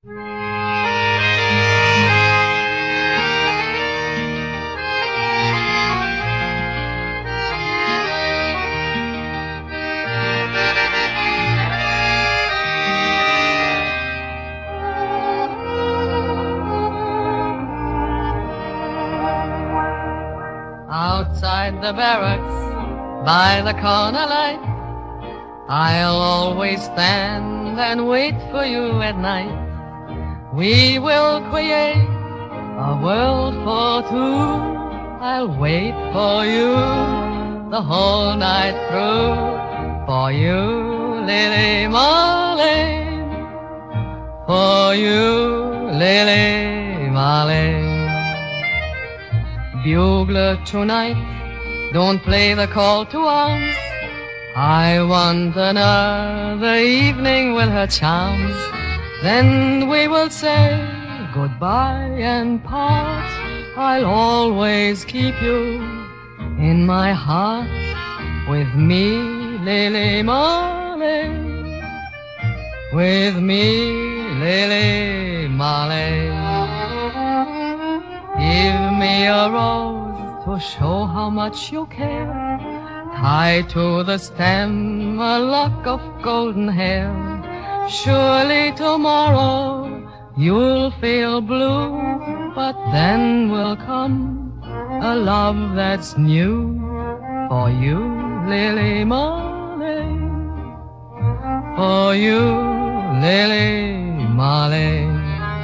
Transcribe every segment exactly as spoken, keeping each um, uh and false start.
Outside the barracks, by the corner light, I'll always stand and wait for you at night. We will create a world for two. I'll wait for you the whole night through. For you, Lily Marlene. For you, Lily Marlene. Bugler tonight, don't play the call to arms. I want another evening with her charms. Then we will say goodbye and part. I'll always keep you in my heart. With me, Lily Marlene. With me, Lily Marlene. Give me a rose to show how much you care. Tie to the stem a lock of golden hair. Surely tomorrow you'll feel blue, but then will come a love that's new. For you, Lily Marlene. For you, Lily Marlene.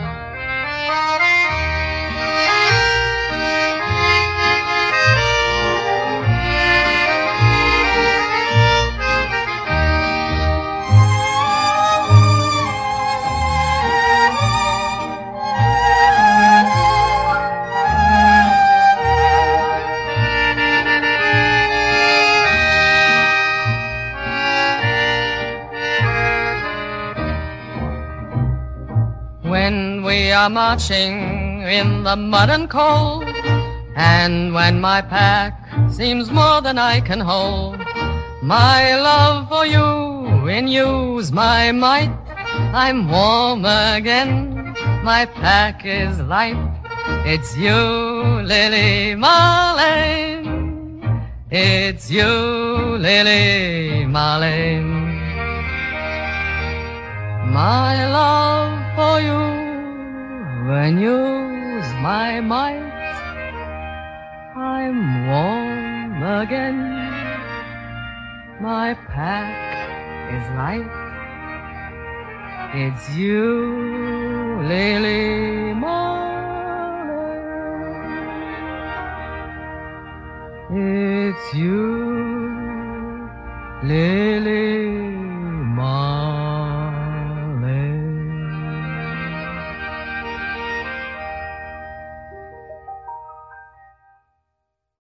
When we are marching in the mud and cold, and when my pack seems more than I can hold, my love for you renews my might. I'm warm again, my pack is light. It's you, Lily Marlene. It's you, Lily Marlene. My love for you renews my might. I'm warm again, my pack is light. It's you, Lily Marlene. It's you, Lily